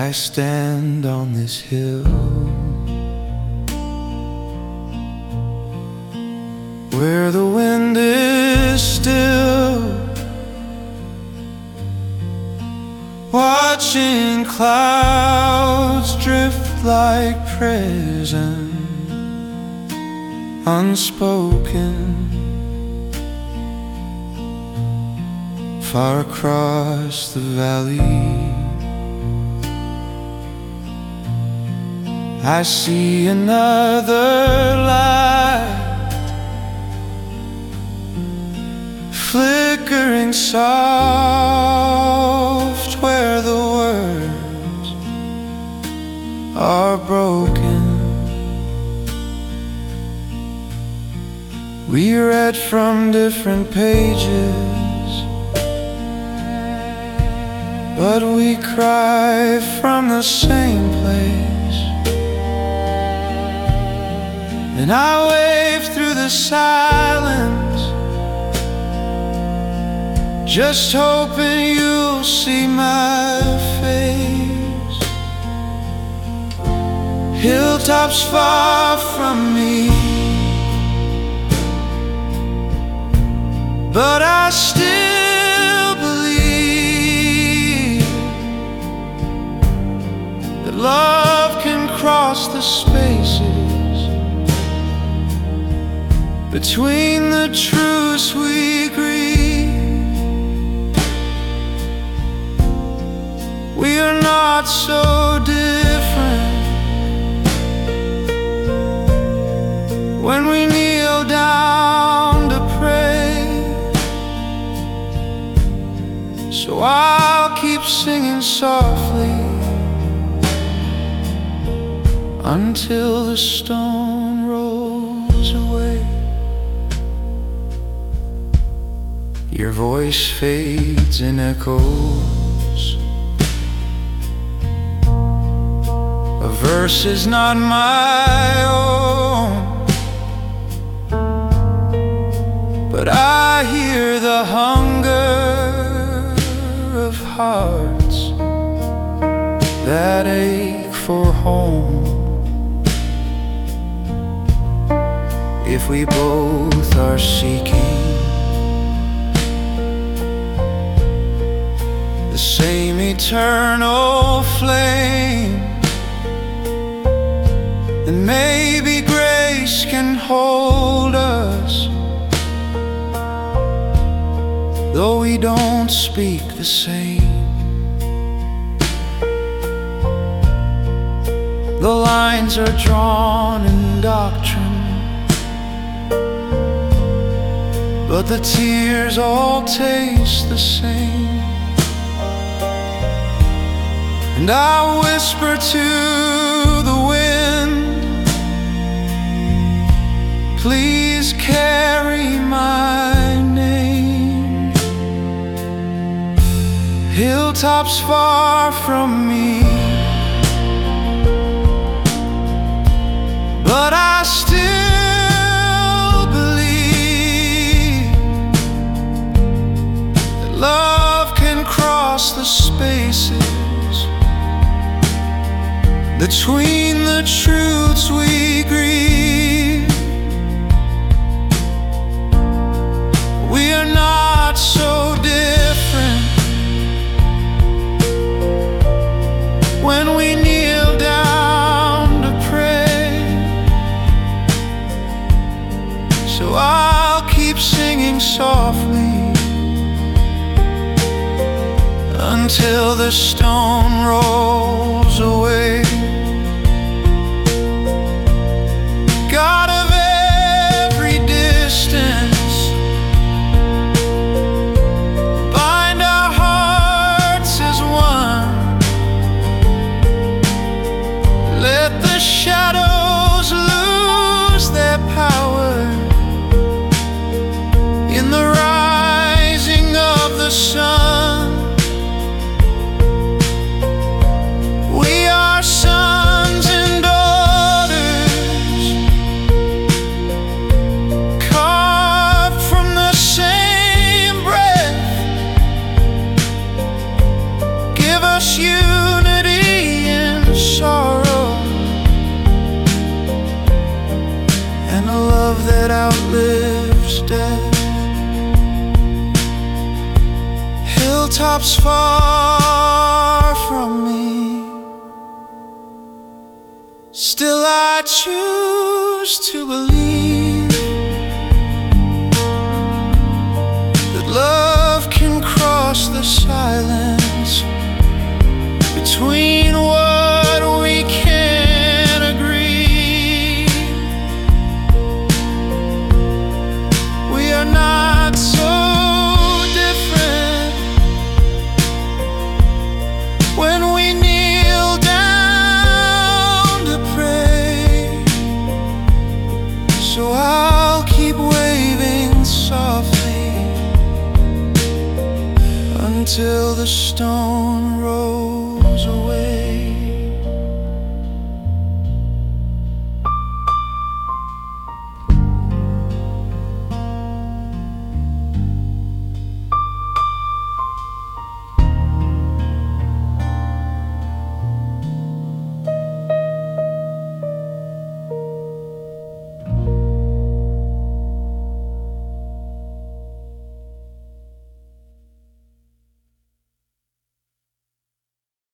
I stand on this hill where the wind is still, watching clouds drift like prison, unspoken, far across the valley. I see another light, flickering soft where the words are broken. We read from different pages, but we cry from the same place. And I wave through the silence, just hoping you'll see my face. Hilltops far from me, but I still believe that love can cross the spaces between the truths we grieve. We are not so different when we kneel down to pray. So I'll keep singing softly until the stone rolls away. Your voice fades in echoes, a verse is not my own, but I hear the hunger of hearts that ache for home. If we both are seeking the same eternal flame, then maybe grace can hold us, though we don't speak the same. The lines are drawn in doctrine, but the tears all taste the same. And I whisper to the wind, please carry my name. Hilltops far from me, but I still believe that love can cross the spaces between the truths we grieve. We are not so different when we kneel down to pray. So I'll keep singing softly until the stone rolls away. God of every distance, bind our hearts as one. Let the shadows lose their power in the rising of the sun. We are love that outlives death. Hilltops far from me, still I choose to believe that love can cross the silence between what we can't agree. We are not so different when we kneel down to pray. So I'll keep waving softly until the stone